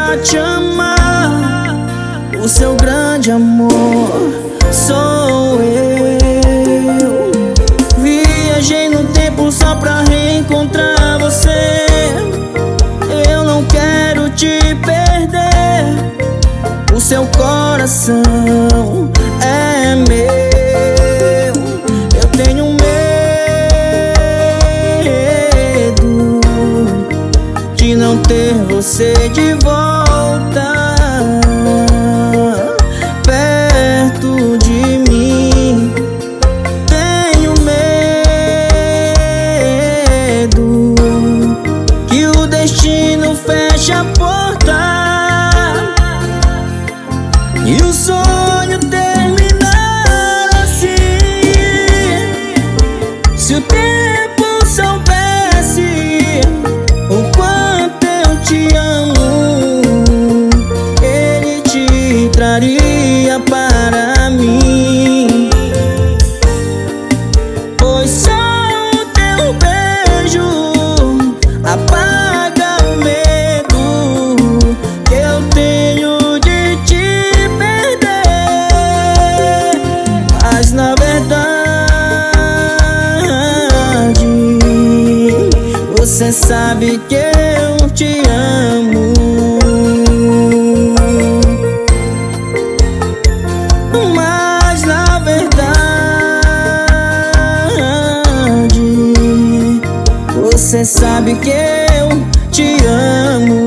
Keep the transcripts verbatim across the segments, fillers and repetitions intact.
pra te amar. O seu grande amor sou eu. Viajei no tempo só pra reencontrar você. Eu não quero te perder. O seu coração é meu. Eu tenho medo de não ter você de volta perto de mim. Tenho medo que o destino feche a porta e o sonho terminar assim. Se o tempo soubesse o quanto eu te amo, ele te traria para mim. Pois só o teu beijo apaga o medo que eu tenho de te perder. Mas na verdade você sabe que eu te amo. Mas na verdade você sabe que eu te amo.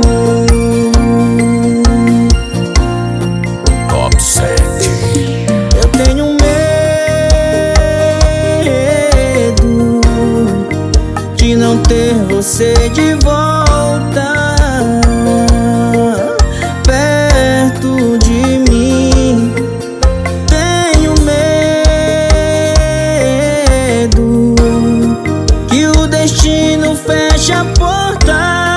Top sete. Eu tenho medo de não ter você de volta perto de mim. Tenho medo que o destino feche a porta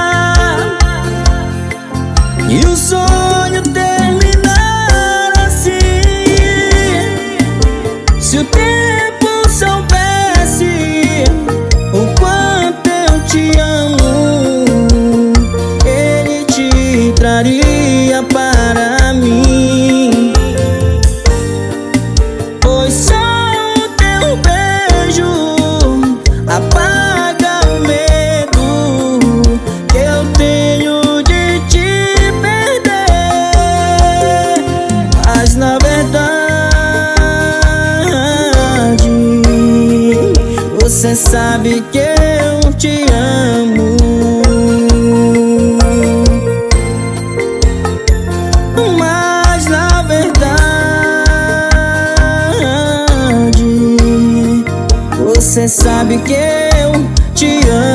e o sonho terminar assim. Se o tempo soubesse o quanto eu te amo, ele te traria para mim. Pois só o teu beijo apaga o medo que eu tenho de te perder. Mas na verdade você sabe que eu te amo. Mas na verdade você sabe que eu te amo.